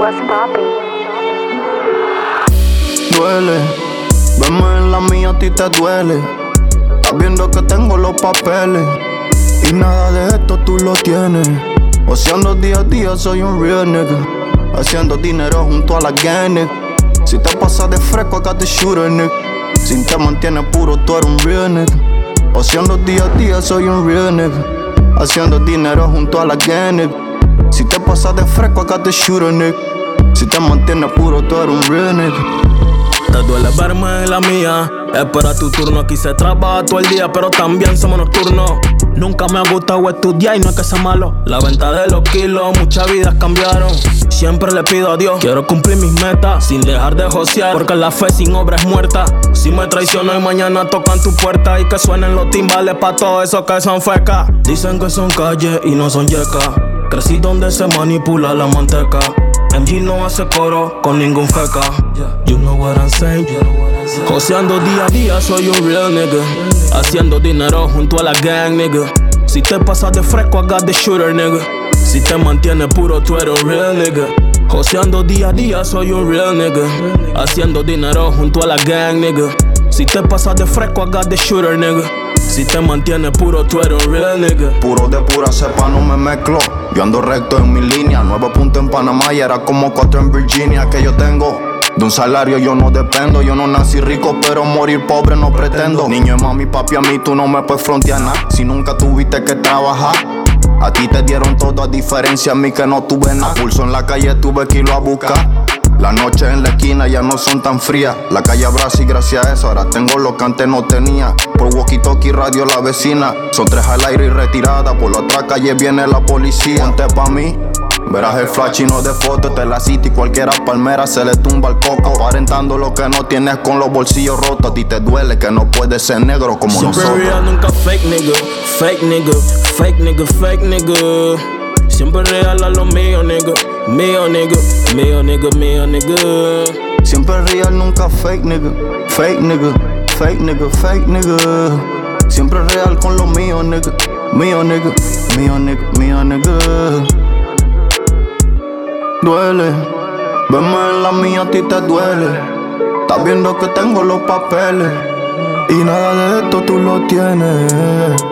What's poppin'? Duele, verme en la mía a ti te duele. Estás viendo que tengo los papeles y nada de esto tú lo tienes. Haciendo día a día soy un real nigga, haciendo dinero junto a la gang, nigga. Si te pasas de fresco, I got the shooter, nigga. Si te mantienes puro, tú eres un real nigga. Haciendo día a día soy un real nigga, haciendo dinero junto a la gang, nigga. Si te pasas de fresco, I got the shooter, nigga. Si te mantienes puro, tú eres un real nigga. Te duele verme en la mía. Espera tu turno, aquí se trabaja todo el día, pero también somos nocturnos. Nunca me ha gustado estudiar y no es que sea malo. La venta de los kilos, muchas vidas cambiaron. Siempre le pido a Dios, quiero cumplir mis metas sin dejar de josear, porque la fe sin obra es muerta. Si me traiciono y mañana tocan tu puerta, y que suenen los timbales pa' todos esos que son fecas. Dicen que son calles y no son yecas. Crecí donde se manipula la manteca. MG no hace coro con ningún feca. You know what I'm saying? Joseando día a día soy un real nigga, haciendo dinero junto a la gang, nigga. Si te pasas de fresco, I got the shooter, nigga. Si te mantienes puro, tú eres un real nigga. Joseando día a día soy un real nigga, haciendo dinero junto a la gang, nigga. Si te pasas de fresco, I got the shooter, nigga. Si te mantienes puro, tú eres un real nigga. Puro de pura cepa, no me mezclo. Yo ando recto en mi línea. 9 puntos en Panamá y era como 4 en Virginia. Que yo tengo de un salario, yo no dependo. Yo no nací rico, pero morir pobre no pretendo. Niño de mami, papi, a mí tú no me puedes frontear nada. Si nunca tuviste que trabajar, a ti te dieron todo, a diferencia a mí que no tuve nada. Pulso en la calle, tuve que irlo a buscar. Las noches en la esquina ya no son tan frías. La calle abraza y gracias a eso ahora tengo lo que antes no tenía. Por walkie-talkie radio la vecina. Son 3 al aire y retirada. Por la otra calle viene la policía. Ponte pa' mí, verás el flash y no de foto. Esta es la city, cualquiera palmera se le tumba el coco. Aparentando lo que no tienes con los bolsillos rotos. A ti te duele que no puedes ser negro como Siempre nosotros. real, nunca fake nigga. Fake nigga, fake nigga, fake nigga. Siempre real a lo mío, nigga. Mío, nigga, mío, nigga, mío, nigga. Siempre real, nunca fake nigga. Fake nigga, fake nigga, fake nigga. Siempre real con lo mío, nigga. Mío, nigga, mío, nigga, mío, nigga. Duele, verme en la mía a ti te duele. Estás viendo que tengo los papeles y nada de esto tú lo tienes.